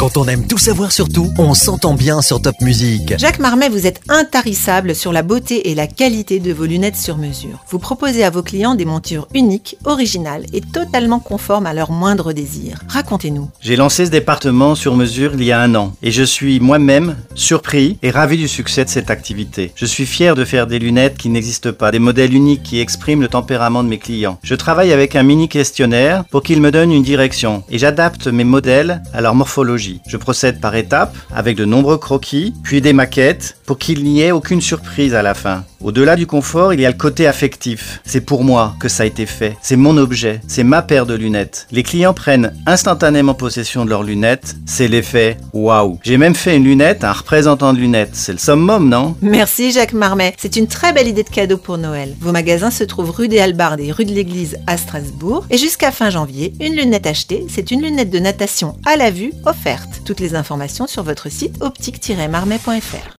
Quand on aime tout savoir sur tout, on s'entend bien sur Top Music. Jacques Marmet, vous êtes intarissable sur la beauté et la qualité de vos lunettes sur mesure. Vous proposez à vos clients des montures uniques, originales et totalement conformes à leurs moindres désirs. Racontez-nous. J'ai lancé ce département sur mesure il y a 1 an et je suis moi-même surpris et ravi du succès de cette activité. Je suis fier de faire des lunettes qui n'existent pas, des modèles uniques qui expriment le tempérament de mes clients. Je travaille avec un mini questionnaire pour qu'il me donne une direction et j'adapte mes modèles à leur morphologie. Je procède par étapes avec de nombreux croquis, puis des maquettes pour qu'il n'y ait aucune surprise à la fin. Au-delà du confort, il y a le côté affectif. C'est pour moi que ça a été fait. C'est mon objet. C'est ma paire de lunettes. Les clients prennent instantanément possession de leurs lunettes. C'est l'effet waouh. J'ai même fait une lunette à un représentant de lunettes. C'est le summum, non? Merci Jacques Marmet. C'est une très belle idée de cadeau pour Noël. Vos magasins se trouvent rue des Hallebardes et rue de l'Église à Strasbourg. Et jusqu'à fin janvier, une lunette achetée, c'est une lunette de natation à la vue offerte. Toutes les informations sur votre site optique-marmet.fr.